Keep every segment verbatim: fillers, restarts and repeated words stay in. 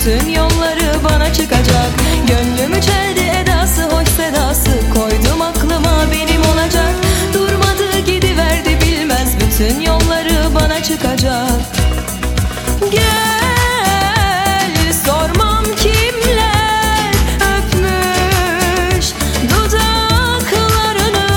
bütün yolları bana çıkacak. Gönlümü çeldi edası, hoş sedası, koydum aklıma benim olacak. Durmadı gidiverdi bilmez, bütün yolları bana çıkacak. Gel sormam kimler öpmüş dudaklarını,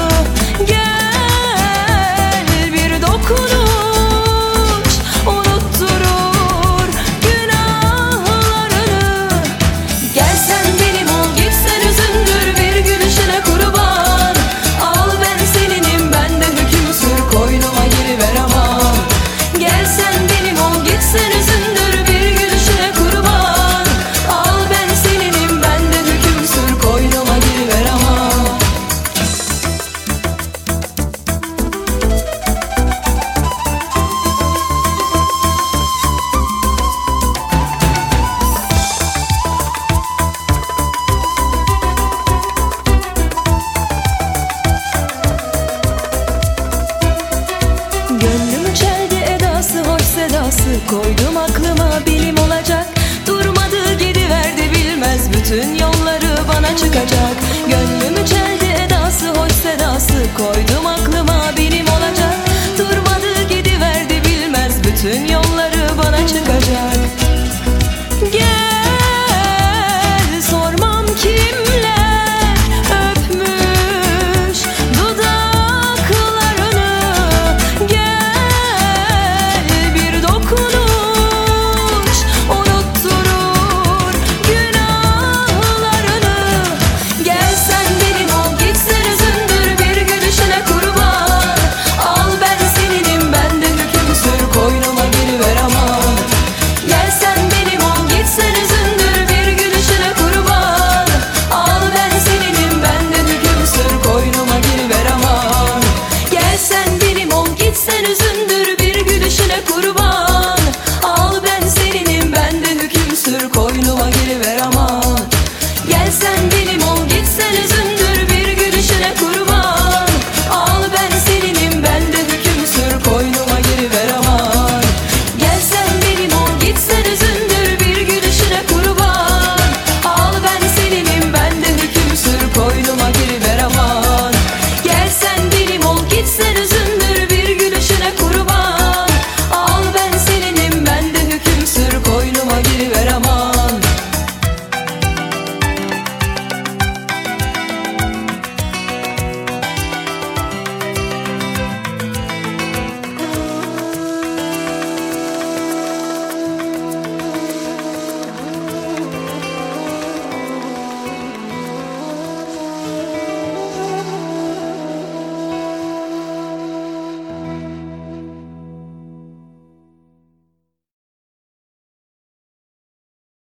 gel bir dokunuş unutturur günahlarını. Gel sen benim ol, git sen üzündür, bir gülüşüne kurban. Al ben seninim, ben de hüküm sür, koynuma giriver aman. Gel sen benim ol, git sen üzündür, bir gülüşüne kurban. Al ben seninim, ben de hüküm sür, koynuma giriver aman. Gönlümü çeldi edası, hoş sedası, koydum aklıma benim olacak. Durmadı gidiverdi bilmez, bütün yolları bana çıkacak.